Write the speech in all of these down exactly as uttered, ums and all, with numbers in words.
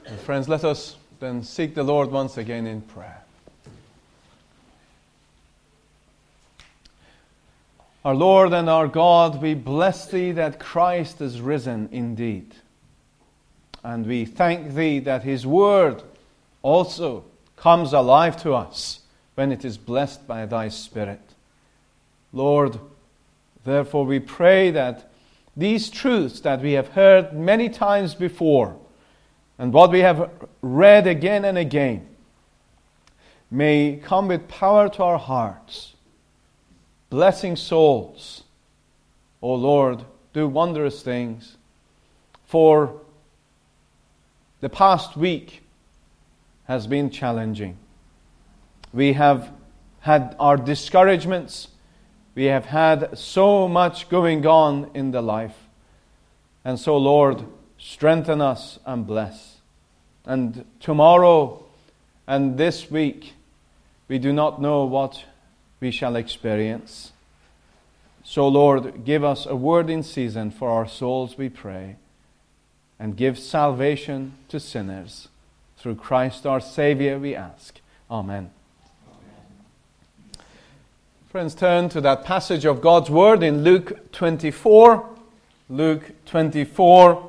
And friends, let us then seek the Lord once again in prayer. Our Lord and our God, we bless Thee that Christ is risen indeed. And we thank Thee that His Word also comes alive to us when it is blessed by Thy Spirit. Lord, therefore we pray that these truths that we have heard many times before, and what we have read again and again, may come with power to our hearts, blessing souls. O Lord, do wondrous things. For the past week has been challenging. We have had our discouragements. We have had so much going on in the life. And so, Lord, strengthen us and bless. And tomorrow and this week, we do not know what we shall experience. So, Lord, give us a word in season for our souls, we pray. And give salvation to sinners. Through Christ our Savior, we ask. Amen. Amen. Friends, turn to that passage of God's Word in Luke twenty-four. Luke twenty-four.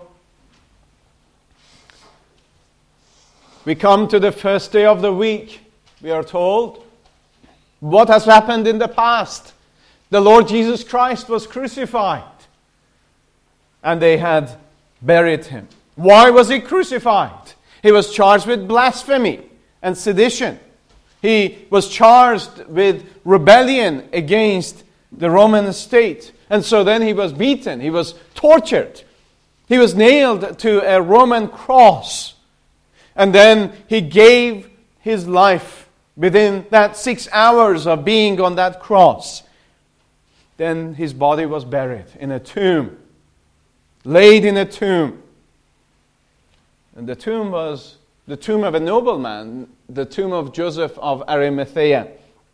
We come to the first day of the week, we are told. What has happened in the past? The Lord Jesus Christ was crucified. And they had buried Him. Why was He crucified? He was charged with blasphemy and sedition. He was charged with rebellion against the Roman state. And so then He was beaten. He was tortured. He was nailed to a Roman cross. And then He gave His life within that six hours of being on that cross. Then His body was buried in a tomb. Laid in a tomb. And the tomb was the tomb of a nobleman, the tomb of Joseph of Arimathea.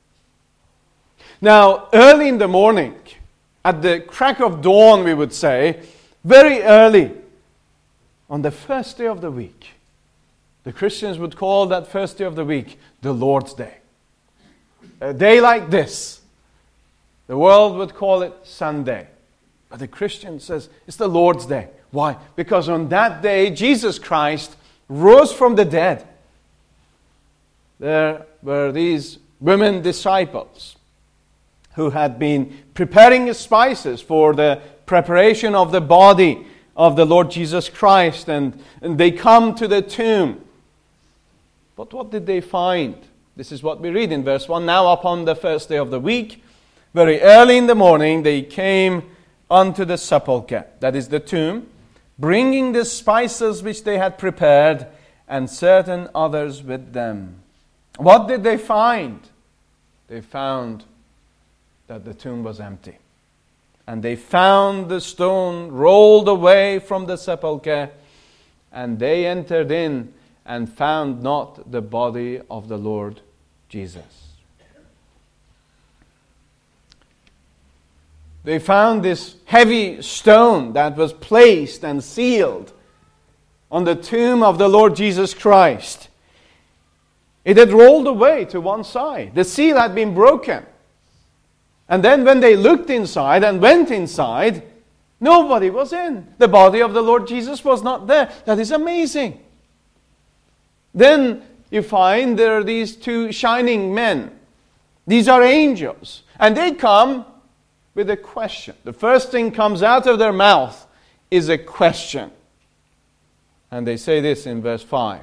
Now, early in the morning, at the crack of dawn, we would say, very early, on the first day of the week, the Christians would call that first day of the week the Lord's Day. A day like this, the world would call it Sunday. But the Christian says it's the Lord's Day. Why? Because on that day, Jesus Christ rose from the dead. There were these women disciples who had been preparing spices for the preparation of the body of the Lord Jesus Christ. And, and they come to the tomb. But what did they find? This is what we read in verse one. Now upon the first day of the week, very early in the morning, they came unto the sepulchre, that is the tomb, bringing the spices which they had prepared, and certain others with them. What did they find? They found that the tomb was empty. And they found the stone rolled away from the sepulchre, and they entered in and found not the body of the Lord Jesus. They found this heavy stone that was placed and sealed on the tomb of the Lord Jesus Christ. It had rolled away to one side. The seal had been broken. And then when they looked inside and went inside, nobody was in. The body of the Lord Jesus was not there. That is amazing. Then you find there are these two shining men. These are angels. And they come with a question. The first thing comes out of their mouth is a question. And they say this in verse five.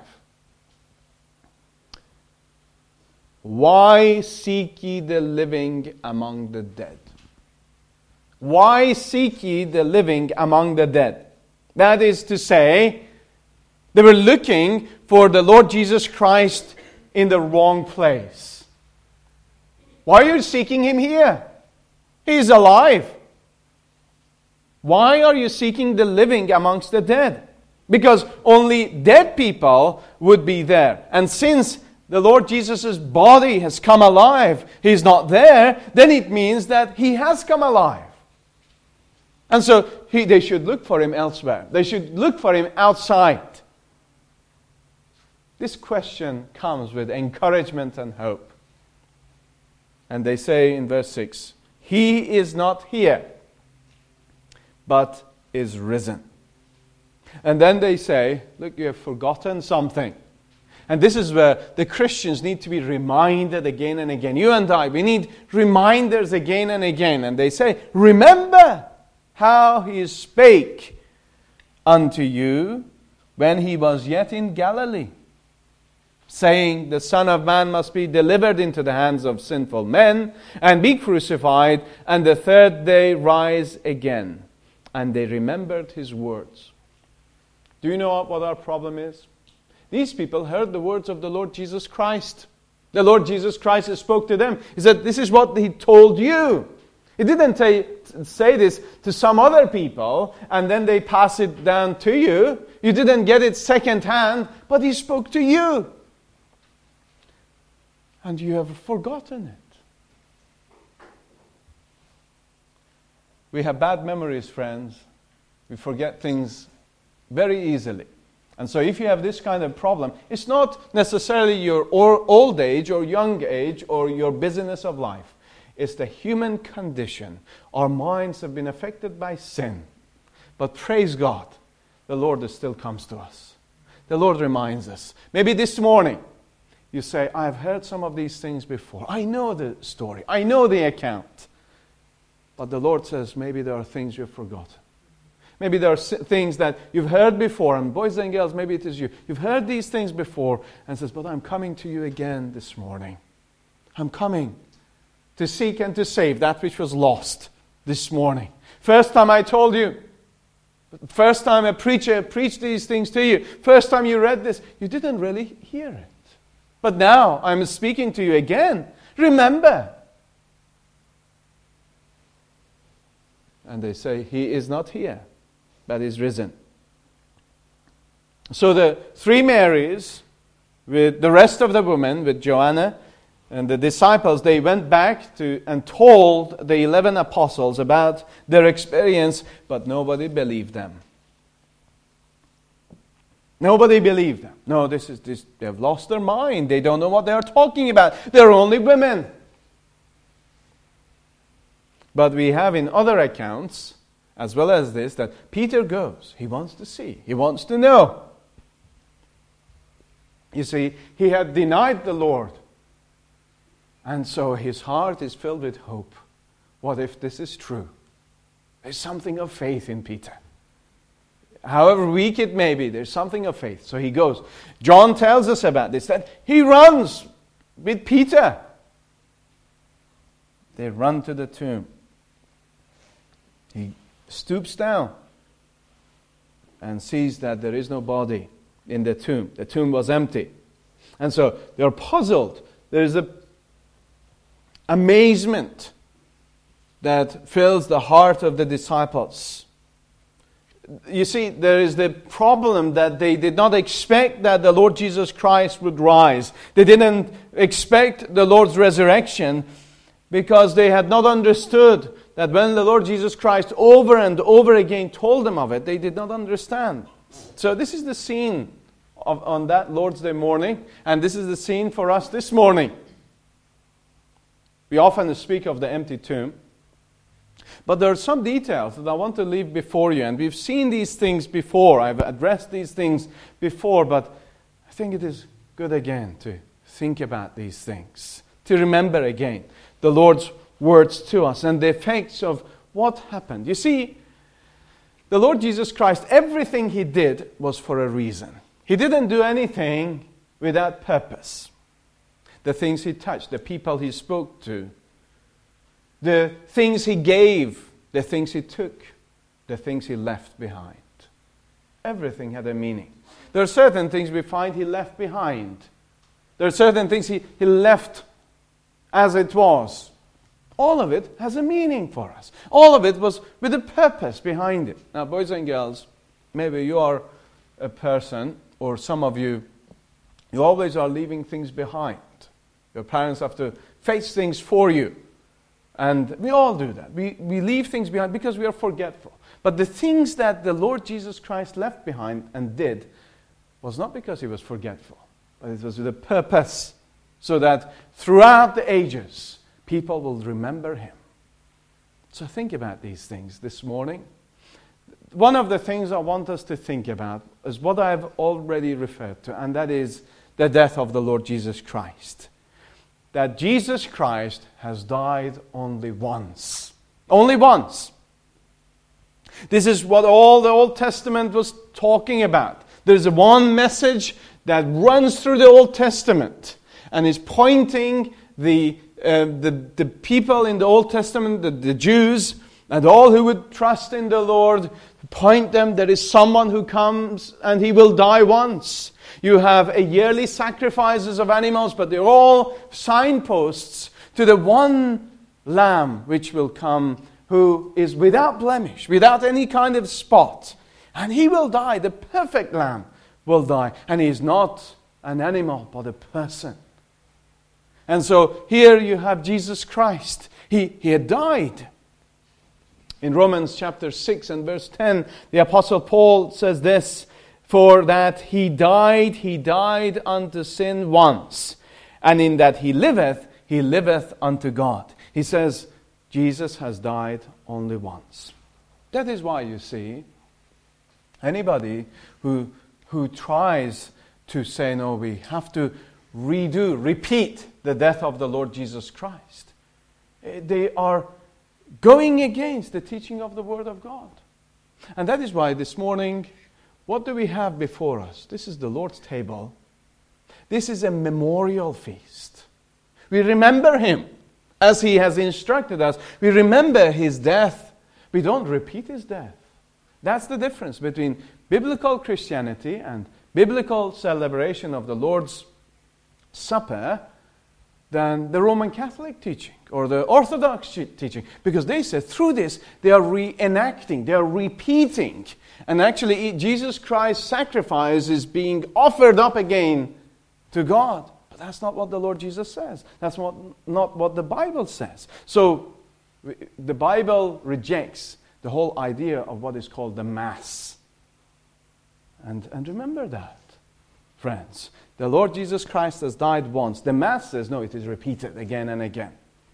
Why seek ye the living among the dead? Why seek ye the living among the dead? That is to say, they were looking for the Lord Jesus Christ in the wrong place. Why are you seeking Him here? He is alive. Why are you seeking the living amongst the dead? Because only dead people would be there. And since the Lord Jesus' body has come alive, He's not there, then it means that He has come alive. And so he, they should look for Him elsewhere. They should look for Him outside. This question comes with encouragement and hope. And they say in verse six, He is not here, but is risen. And then they say, look, you have forgotten something. And this is where the Christians need to be reminded again and again. You and I, we need reminders again and again. And they say, remember how He spake unto you when He was yet in Galilee, saying, the Son of Man must be delivered into the hands of sinful men and be crucified, and the third day rise again. And they remembered His words. Do you know what our problem is? These people heard the words of the Lord Jesus Christ. The Lord Jesus Christ spoke to them. He said, this is what He told you. He didn't say, say this to some other people and then they pass it down to you. You didn't get it secondhand, but He spoke to you. And you have forgotten it. We have bad memories, friends. We forget things very easily. And so if you have this kind of problem, it's not necessarily your old age or young age or your busyness of life. It's the human condition. Our minds have been affected by sin. But praise God, the Lord still comes to us. The Lord reminds us. Maybe this morning, you say, I've heard some of these things before. I know the story. I know the account. But the Lord says, maybe there are things you've forgotten. Maybe there are things that you've heard before. And boys and girls, maybe it is you. You've heard these things before. And says, but I'm coming to you again this morning. I'm coming to seek and to save that which was lost this morning. First time I told you. First time a preacher preached these things to you. First time you read this. You didn't really hear it. But now I'm speaking to you again. Remember. And they say, He is not here, but is risen. So the three Marys, with the rest of the women, with Joanna and the disciples, they went back to and told the eleven apostles about their experience, but nobody believed them. Nobody believed them. No, this is this. They've lost their mind. They don't know what they are talking about. They're only women. But we have in other accounts, as well as this, that Peter goes. He wants to see. He wants to know. You see, he had denied the Lord. And so his heart is filled with hope. What if this is true? There's something of faith in Peter. However weak it may be, there's something of faith. So he goes. John tells us about this, that he runs with Peter. They run to the tomb. He stoops down and sees that there is no body in the tomb. The tomb was empty. And so they're puzzled. There's a amazement that fills the heart of the disciples. You see, there is the problem that they did not expect that the Lord Jesus Christ would rise. They didn't expect the Lord's resurrection because they had not understood that when the Lord Jesus Christ over and over again told them of it, they did not understand. So this is the scene of, on that Lord's Day morning, and this is the scene for us this morning. We often speak of the empty tomb. But there are some details that I want to leave before you. And we've seen these things before. I've addressed these things before. But I think it is good again to think about these things. To remember again the Lord's words to us and the effects of what happened. You see, the Lord Jesus Christ, everything He did was for a reason. He didn't do anything without purpose. The things He touched, the people He spoke to, the things He gave, the things He took, the things He left behind. Everything had a meaning. There are certain things we find He left behind. There are certain things He, he left as it was. All of it has a meaning for us. All of it was with a purpose behind it. Now, boys and girls, maybe you are a person, or some of you, you always are leaving things behind. Your parents have to face things for you. And we all do that. We, we leave things behind because we are forgetful. But the things that the Lord Jesus Christ left behind and did was not because He was forgetful. but it was with a purpose, so that throughout the ages, people will remember him. So think about these things this morning. One of the things I want us to think about is what I've already referred to, and that is the death of the Lord Jesus Christ. That Jesus Christ has died only once. Only once. This is what all the Old Testament was talking about. There's one message that runs through the Old Testament and is pointing the, uh, the, the people in the Old Testament, the, the Jews, and all who would trust in the Lord, point them, there is someone who comes and he will die once. You have a yearly sacrifices of animals, but they're all signposts to the one Lamb which will come, who is without blemish, without any kind of spot. And he will die, the perfect Lamb will die. And he is not an animal, but a person. And so here you have Jesus Christ. He, he had died. In Romans chapter six and verse ten, the Apostle Paul says this, "For that he died, he died unto sin once, and in that he liveth, he liveth unto God." He says, Jesus has died only once. That is why, you see, anybody who, who tries to say, no, we have to redo, repeat the death of the Lord Jesus Christ, they are going against the teaching of the Word of God. And that is why this morning, what do we have before us? This is the Lord's table. This is a memorial feast. We remember Him as He has instructed us. We remember His death. We don't repeat His death. That's the difference between biblical Christianity and biblical celebration of the Lord's Supper than the Roman Catholic teaching or the Orthodox teaching. Because they said through this, they are reenacting, they are repeating. And actually, Jesus Christ's sacrifice is being offered up again to God. But that's not what the Lord Jesus says. That's what, not what the Bible says. So, the Bible rejects the whole idea of what is called the Mass. And, and remember that, friends. The Lord Jesus Christ has died once. The Mass says, no, it is repeated again and again.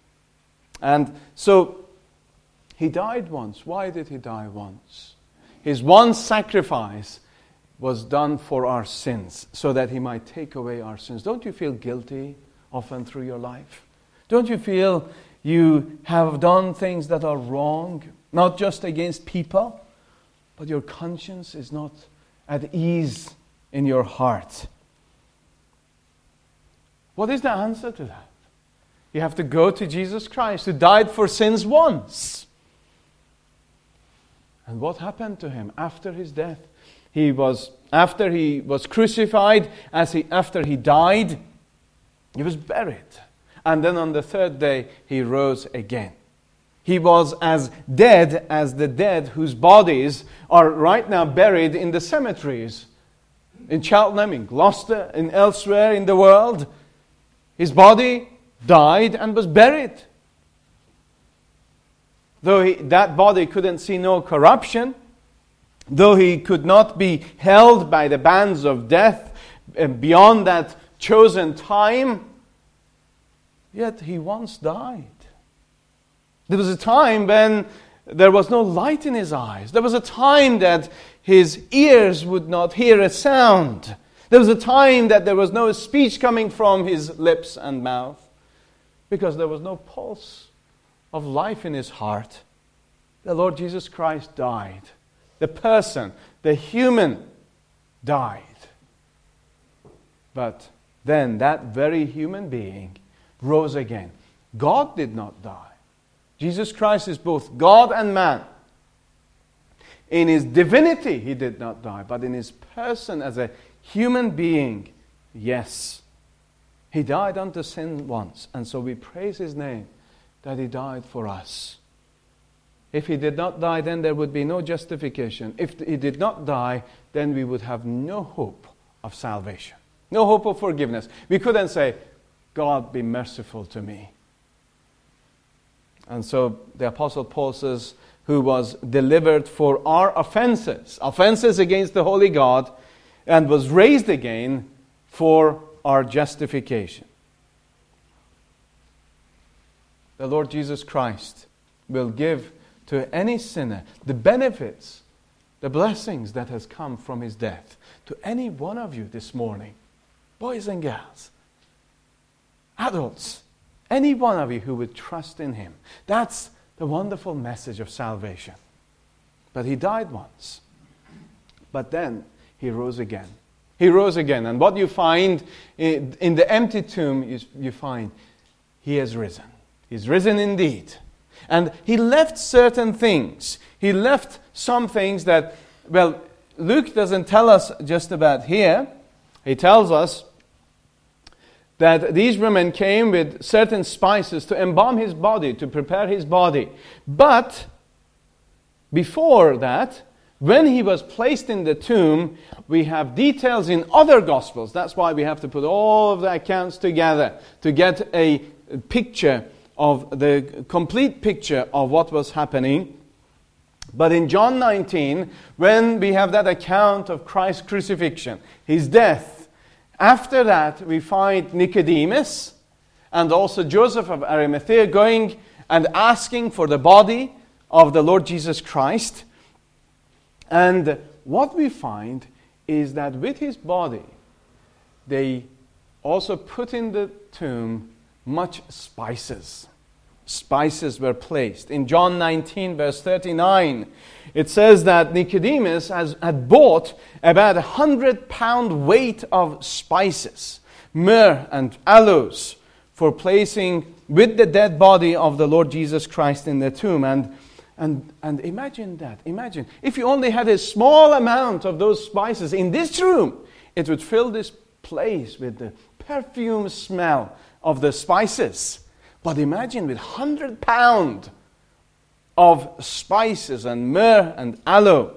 And so, He died once. Why did He die once? His one sacrifice was done for our sins, so that He might take away our sins. Don't you feel guilty often through your life? Don't you feel you have done things that are wrong, not just against people, but your conscience is not at ease in your heart? What is the answer to that? You have to go to Jesus Christ, who died for sins once. And what happened to Him after His death? He was, after He was crucified, as he, after He died, He was buried. And then on the third day, He rose again. He was as dead as the dead whose bodies are right now buried in the cemeteries. In Cheltenham, in Gloucester, and elsewhere in the world. His body died and was buried. Though he, that body couldn't see no corruption, though he could not be held by the bands of death beyond that chosen time, yet he once died. There was a time when there was no light in his eyes. There was a time that his ears would not hear a sound. There was a time that there was no speech coming from his lips and mouth, because there was no pulse of life in his heart. The Lord Jesus Christ died. The person, the human, died. But then that very human being rose again. God did not die. Jesus Christ is both God and man. In His divinity, He did not die, but in His person as a human being, yes. He died unto sin once, and so we praise His name that He died for us. If He did not die, then there would be no justification. If He did not die, then we would have no hope of salvation, no hope of forgiveness. We couldn't say, God, be merciful to me. And so the Apostle Paul says, who was delivered for our offenses, offenses against the Holy God, and was raised again for our justification. The Lord Jesus Christ will give to any sinner the benefits, the blessings that has come from His death. To any one of you this morning, boys and girls, adults, any one of you who would trust in Him. That's the wonderful message of salvation. But He died once. But then He rose again. He rose again. And what you find in, in the empty tomb, you, you find He has risen. He's risen indeed. And He left certain things. He left some things that, well, Luke doesn't tell us just about here. He tells us that these women came with certain spices to embalm His body, to prepare His body. But before that, when He was placed in the tomb, we have details in other Gospels. That's why we have to put all of the accounts together to get a picture of the complete picture of what was happening. But in John nineteen, when we have that account of Christ's crucifixion, His death, after that we find Nicodemus and also Joseph of Arimathea going and asking for the body of the Lord Jesus Christ. And what we find is that with His body, they also put in the tomb much spices. Spices were placed. In John nineteen, verse thirty-nine, it says that Nicodemus has, had bought about a hundred pound weight of spices, myrrh and aloes, for placing with the dead body of the Lord Jesus Christ in the tomb. And, and, and imagine that. Imagine. If you only had a small amount of those spices in this room, it would fill this place with the perfume smell of the spices. But imagine with hundred pound of spices and myrrh and aloe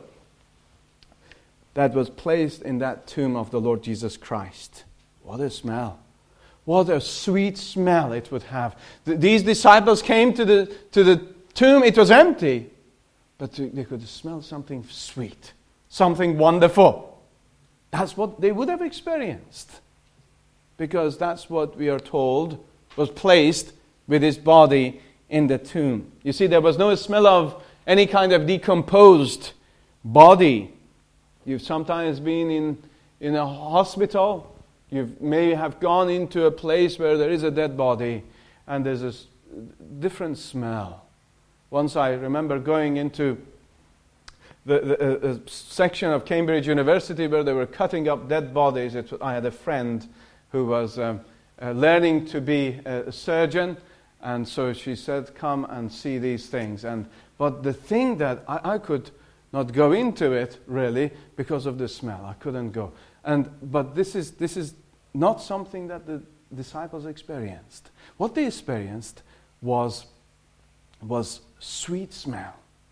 that was placed in that tomb of the Lord Jesus Christ. What a smell. What a sweet smell it would have. Th- these disciples came to the, to the tomb. It was empty. But they could smell something sweet. Something wonderful. That's what they would have experienced. Because that's what we are told was placed with His body in the tomb. You see, there was no smell of any kind of decomposed body. You've sometimes been in, in a hospital. You may have gone into a place where there is a dead body and there's a different smell. Once I remember going into the, the a, a section of Cambridge University where they were cutting up dead bodies. It, I had a friend who was um, uh, learning to be a surgeon. And so she said, come and see these things. And but the thing that I, I could not go into it really because of the smell. I couldn't go. And but this is this is not something that the disciples experienced. What they experienced was was sweet smell.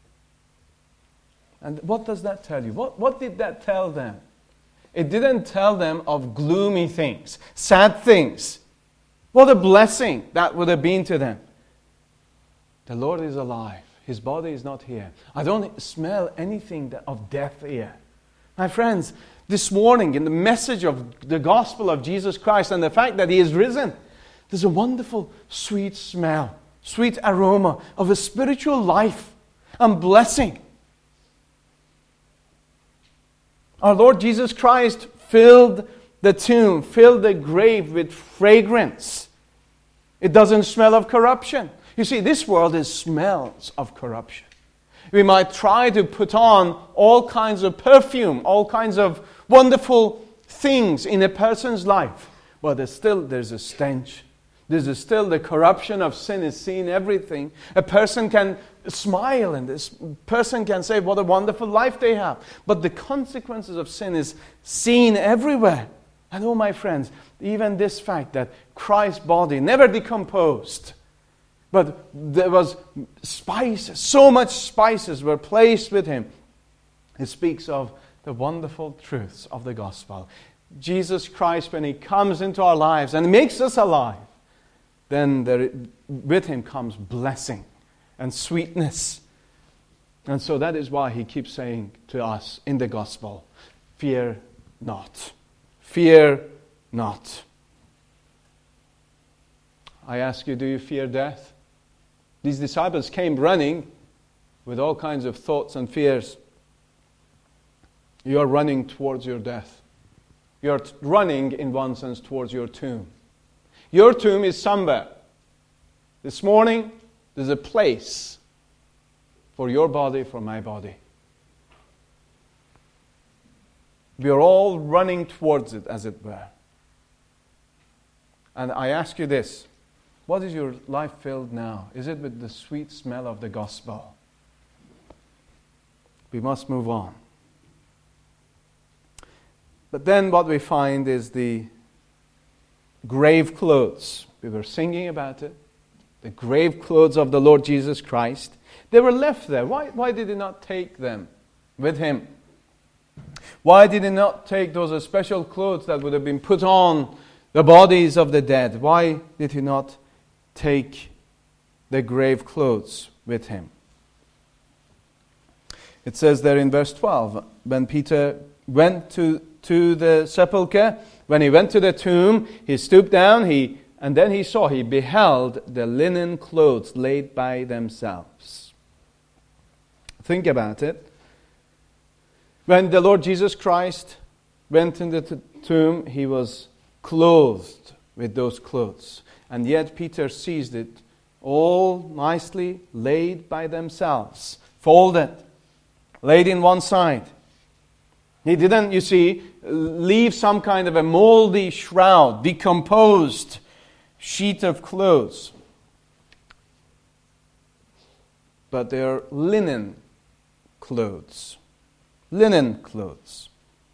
And what does that tell you? What what did that tell them? It didn't tell them of gloomy things, sad things. What a blessing that would have been to them. The Lord is alive. His body is not here. I don't smell anything that, of death here. My friends, this morning in the message of the gospel of Jesus Christ and the fact that He is risen, there's a wonderful sweet smell, sweet aroma of a spiritual life and blessing. Our Lord Jesus Christ filled the tomb, filled the grave with fragrance. It doesn't smell of corruption. You see, this world is smells of corruption. We might try to put on all kinds of perfume, all kinds of wonderful things in a person's life. But there's still there's a stench. There's a still the corruption of sin is seen everything. A person can smile and this person can say what a wonderful life they have. But the consequences of sin is seen everywhere. And oh, my friends, even this fact that Christ's body never decomposed, but there was spices, so much spices were placed with Him. It speaks of the wonderful truths of the gospel. Jesus Christ, when He comes into our lives and makes us alive, then there, with Him comes blessing and sweetness. And so that is why He keeps saying to us in the gospel, fear not. Fear not. I ask you, do you fear death? These disciples came running with all kinds of thoughts and fears. You are running towards your death. You are t- running, in one sense, towards your tomb. Your tomb is somewhere. This morning, there's a place for your body, for my body. We are all running towards it, as it were. And I ask you this, what is your life filled now? Is it with the sweet smell of the gospel? We must move on. But then what we find is the grave clothes. We were singing about it. The grave clothes of the Lord Jesus Christ. They were left there. Why, why did he not take them with him? Why did he not take those special clothes that would have been put on the bodies of the dead? Why did he not take the grave clothes with him? It says there in verse twelve, when Peter went to, to the sepulchre, when he went to the tomb, he stooped down, he and then he saw, he beheld the linen clothes laid by themselves. Think about it. When the Lord Jesus Christ went into the tomb, he was clothed with those clothes. And yet Peter seized it all nicely laid by themselves, folded, laid in one side. He didn't, you see, leave some kind of a moldy shroud, decomposed sheet of clothes. But they are linen clothes. Linen clothes.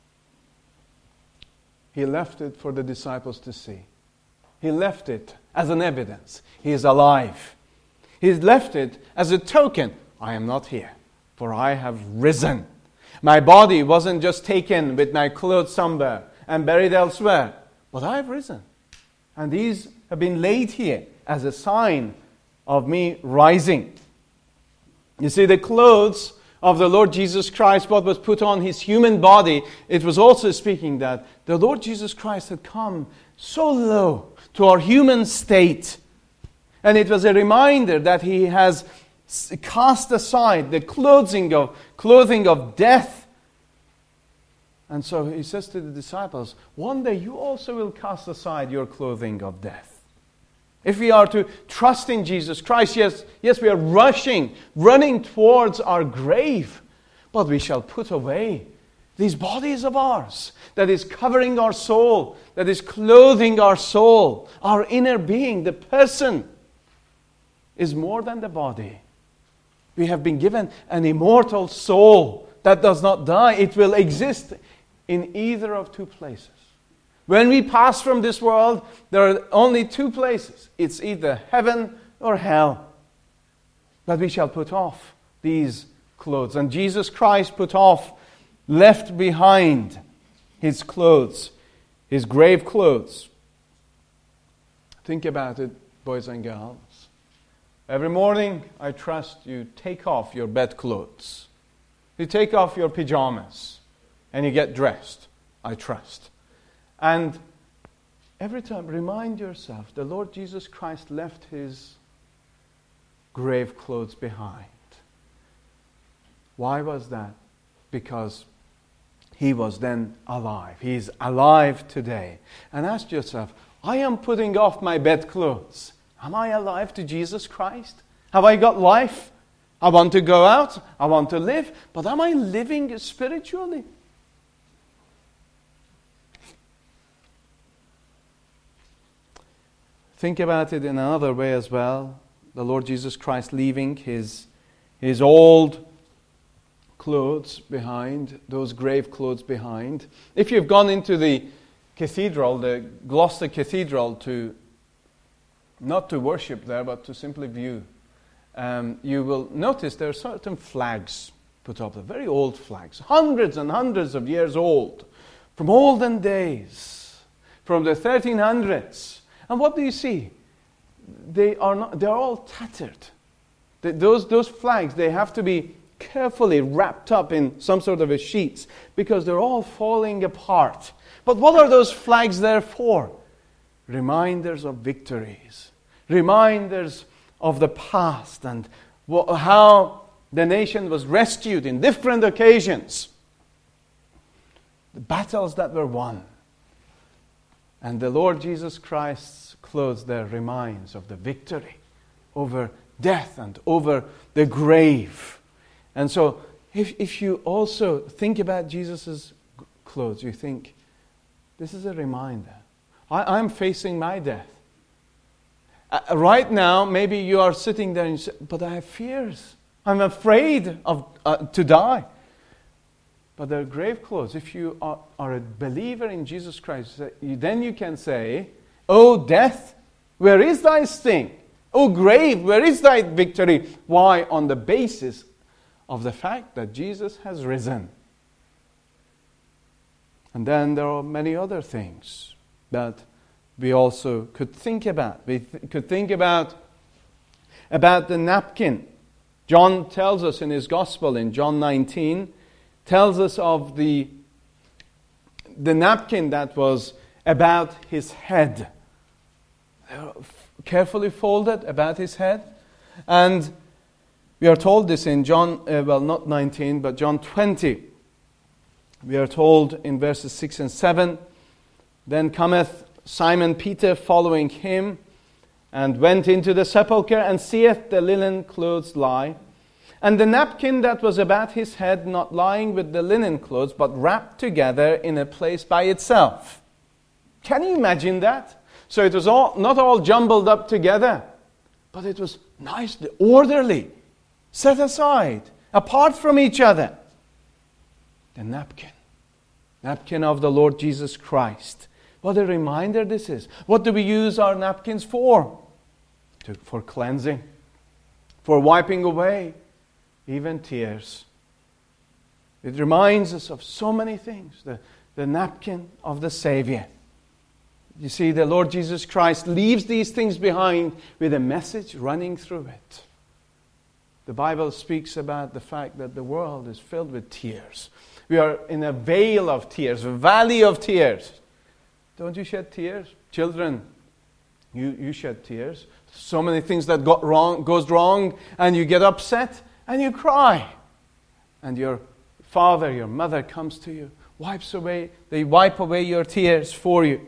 He left it for the disciples to see. He left it as an evidence. He is alive. He left it as a token. I am not here, for I have risen. My body wasn't just taken with my clothes somewhere and buried elsewhere, but I have risen. And these have been laid here as a sign of me rising. You see, the clothes of the Lord Jesus Christ, what was put on his human body, it was also speaking that the Lord Jesus Christ had come so low to our human state. And it was a reminder that he has cast aside the clothing of, clothing of death. And so he says to the disciples, one day you also will cast aside your clothing of death. If we are to trust in Jesus Christ, yes, yes, we are rushing, running towards our grave, but we shall put away these bodies of ours that is covering our soul, that is clothing our soul, our inner being. The person is more than the body. We have been given an immortal soul that does not die. It will exist in either of two places. When we pass from this world, there are only two places. It's either heaven or hell. But we shall put off these clothes. And Jesus Christ put off, left behind his clothes, his grave clothes. Think about it, boys and girls. Every morning, I trust you take off your bedclothes. You take off your pajamas and you get dressed, I trust. And every time, remind yourself, the Lord Jesus Christ left his grave clothes behind. Why was that? Because he was then alive. He is alive today. And ask yourself, I am putting off my bedclothes. Am I alive to Jesus Christ? Have I got life? I want to go out. I want to live. But am I living spiritually? Think about it in another way as well. The Lord Jesus Christ leaving his, his old clothes behind, those grave clothes behind. If you've gone into the cathedral, the Gloucester Cathedral, to not to worship there, but to simply view, um, you will notice there are certain flags put up there, very old flags, hundreds and hundreds of years old, from olden days, from the thirteen hundreds. And what do you see? They are not, they are all tattered. The, those, those flags, they have to be carefully wrapped up in some sort of a sheets because they're all falling apart. But what are those flags there for? Reminders of victories. reminders of the past and wh- how the nation was rescued in different occasions. The battles that were won. And the Lord Jesus Christ's clothes there reminds of the victory over death and over the grave. And so if, if you also think about Jesus' clothes, you think, this is a reminder. I, I'm facing my death. Uh, right now, maybe you are sitting there and you say, but I have fears. I'm afraid of uh, to die. But the grave clothes, if you are, are a believer in Jesus Christ, you, then you can say, "O death, where is thy sting? O grave, where is thy victory?" Why? On the basis of the fact that Jesus has risen. And then there are many other things that we also could think about. We th- could think about, about the napkin. John tells us in his gospel in John nineteen, tells us of the, the napkin that was about his head. Carefully folded about his head. And we are told this in John, uh, well not nineteen, but John twenty. We are told in verses six and seven, "Then cometh Simon Peter following him, and went into the sepulchre, and seeth the linen clothes lie, and the napkin that was about his head not lying with the linen clothes, but wrapped together in a place by itself." Can you imagine that? So it was all not all jumbled up together, but it was nicely, orderly, set aside, apart from each other. The napkin. Napkin of the Lord Jesus Christ. What a reminder this is. What do we use our napkins for? To, for cleansing. For wiping away even tears. It reminds us of so many things. The, the napkin of the Savior. You see, the Lord Jesus Christ leaves these things behind with a message running through it. The Bible speaks about the fact that the world is filled with tears. We are in a vale of tears, a valley of tears. Don't you shed tears? Children, you, you shed tears. So many things that got wrong, goes wrong, and you get upset, and you cry. And your father, your mother comes to you, wipes away, they wipe away your tears for you.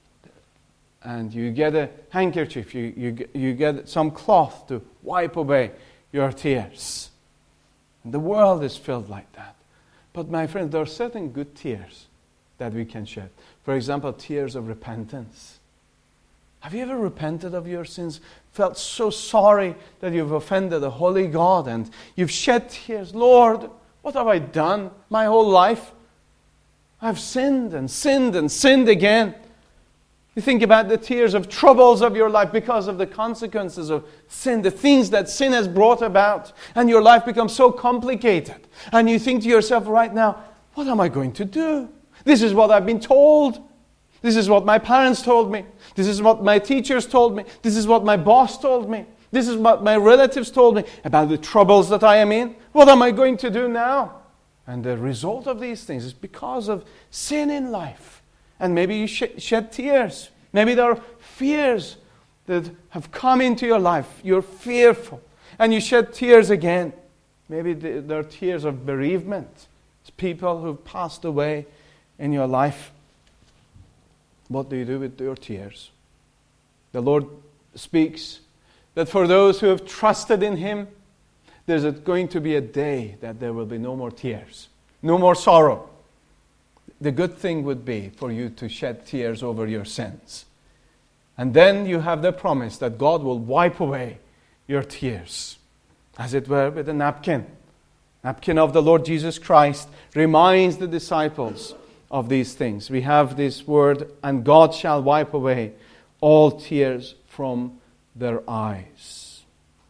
And you get a handkerchief, you, you, you get some cloth to wipe away your tears. And the world is filled like that. But my friends, there are certain good tears that we can shed. For example, tears of repentance. Have you ever repented of your sins? Felt so sorry that you've offended a holy God and you've shed tears. Lord, what have I done my whole life? I've sinned and sinned and sinned again. You think about the tears of troubles of your life because of the consequences of sin, the things that sin has brought about, and your life becomes so complicated. And you think to yourself right now, what am I going to do? This is what I've been told. This is what my parents told me. This is what my teachers told me. This is what my boss told me. This is what my relatives told me about the troubles that I am in. What am I going to do now? And the result of these things is because of sin in life. And maybe you sh- shed tears. Maybe there are fears that have come into your life. You're fearful. And you shed tears again. Maybe there are tears of bereavement. It's people who've passed away in your life. What do you do with your tears? The Lord speaks that for those who have trusted in Him, there's going to be a day that there will be no more tears. No more sorrow. The good thing would be for you to shed tears over your sins. And then you have the promise that God will wipe away your tears. As it were with a napkin. Napkin of the Lord Jesus Christ reminds the disciples of these things. We have this word, and God shall wipe away all tears from their eyes.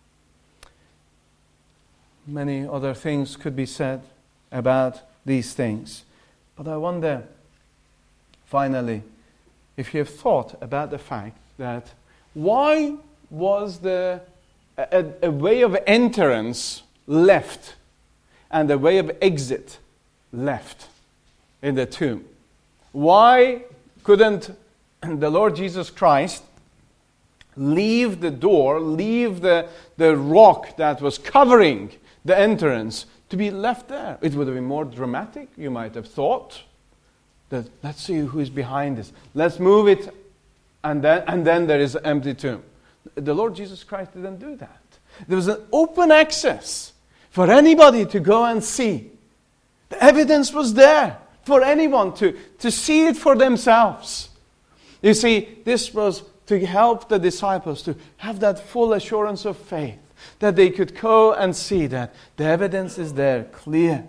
Many other things could be said about these things. But I wonder, finally, if you have thought about the fact that why was the a, a way of entrance left and a way of exit left in the tomb? Why couldn't the Lord Jesus Christ leave the door, leave the, the rock that was covering the entrance to be left there. It would have been more dramatic, you might have thought. That let's see who is behind this. Let's move it, and then and then there is an empty tomb. The Lord Jesus Christ didn't do that. There was an open access for anybody to go and see. The evidence was there for anyone to, to see it for themselves. You see, this was to help the disciples to have that full assurance of faith, that they could go and see that the evidence is there, clear.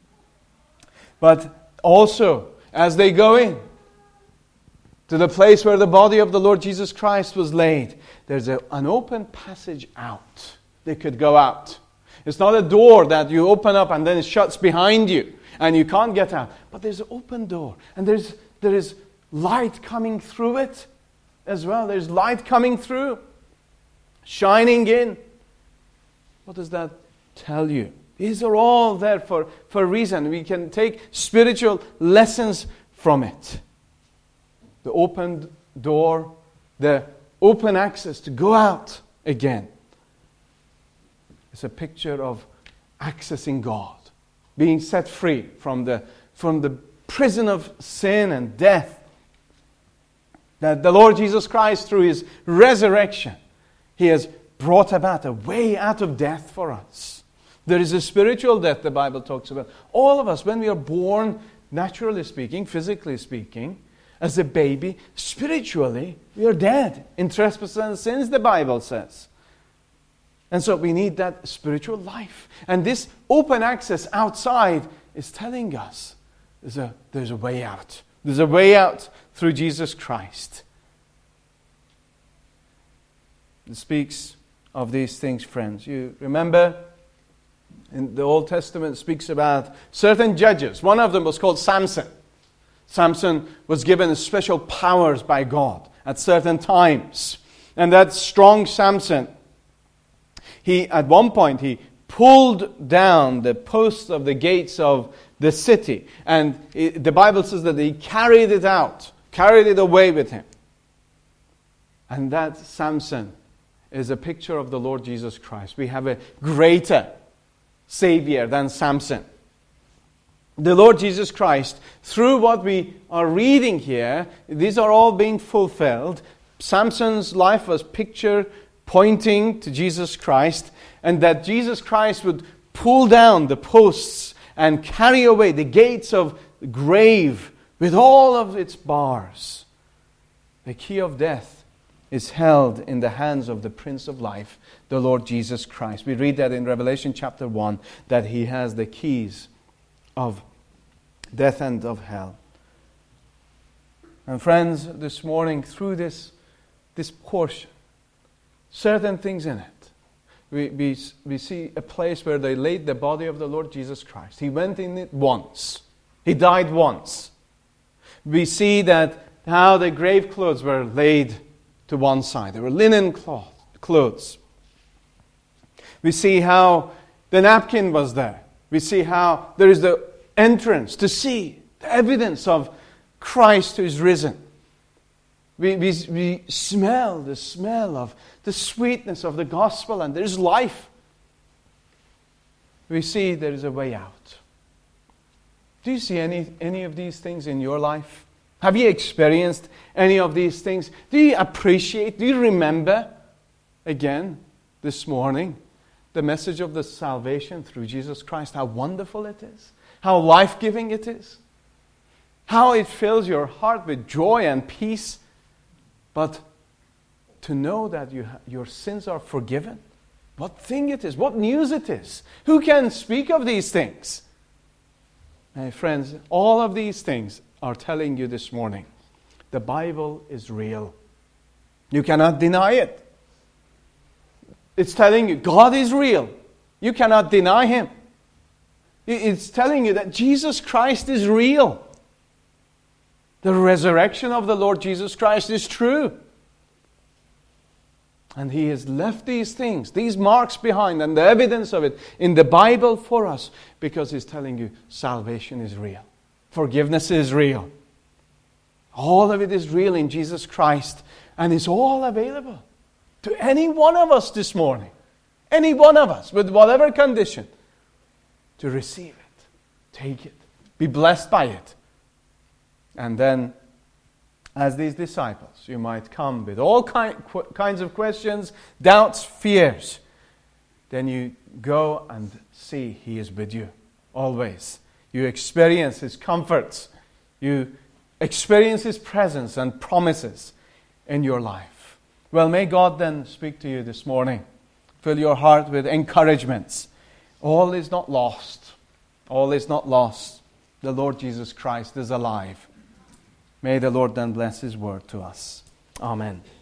But also, as they go in to the place where the body of the Lord Jesus Christ was laid, there's a, an open passage out. They could go out. It's not a door that you open up and then it shuts behind you and you can't get out. But there's an open door, and there's there is light coming through it as well. There's light coming through, shining in. What does that tell you? These are all there for, for a reason. We can take spiritual lessons from it. The open door, the open access to go out again. It's a picture of accessing God, being set free from the, from the prison of sin and death. That the Lord Jesus Christ, through His resurrection, He has brought about a way out of death for us. There is a spiritual death the Bible talks about. All of us, when we are born, naturally speaking, physically speaking, as a baby, spiritually, we are dead in trespasses and sins, the Bible says. And so we need that spiritual life. And this open access outside is telling us there's a, there's a way out. There's a way out through Jesus Christ. It speaks of these things, friends. You remember in the Old Testament it speaks about certain judges. One of them was called Samson. Samson was given special powers by God at certain times. And that strong Samson, he at one point he pulled down the posts of the gates of the city. And it, the Bible says that he carried it out, carried it away with him. And that Samson is a picture of the Lord Jesus Christ. We have a greater Savior than Samson. The Lord Jesus Christ, through what we are reading here, these are all being fulfilled. Samson's life was picture pointing to Jesus Christ, and that Jesus Christ would pull down the posts and carry away the gates of the grave with all of its bars. The key of death is held in the hands of the Prince of Life, the Lord Jesus Christ. We read that in Revelation chapter one, that He has the keys of death and of hell. And friends, this morning, through this, this portion, certain things in it, we, we, we see a place where they laid the body of the Lord Jesus Christ. He went in it once. He died once. We see that how the grave clothes were laid to one side. They were linen cloth, clothes. We see how the napkin was there. We see how there is the entrance to see the evidence of Christ who is risen. We, we, we smell the smell of the sweetness of the gospel, and there is life. We see there is a way out. Do you see any, any of these things in your life? Have you experienced any of these things? Do you appreciate, do you remember, again, this morning, the message of the salvation through Jesus Christ? How wonderful it is. How life-giving it is. How it fills your heart with joy and peace. But to know that you ha- your sins are forgiven. What thing it is. What news it is. Who can speak of these things? My friends, all of these things are telling you this morning, the Bible is real. You cannot deny it. It's telling you God is real. You cannot deny Him. It's telling you that Jesus Christ is real. The resurrection of the Lord Jesus Christ is true. And He has left these things, these marks behind, and the evidence of it in the Bible for us, because He's telling you salvation is real. Forgiveness is real. All of it is real in Jesus Christ, and it's all available. to any one of us this morning, any one of us, with whatever condition, to receive it, take it, be blessed by it. And then, as these disciples, you might come with all kind, qu- kinds of questions, doubts, fears. Then you go and see He is with you always. You experience His comforts. You experience His presence and promises in your life. Well, may God then speak to you this morning. Fill your heart with encouragements. All is not lost. All is not lost. The Lord Jesus Christ is alive. May the Lord then bless His word to us. Amen.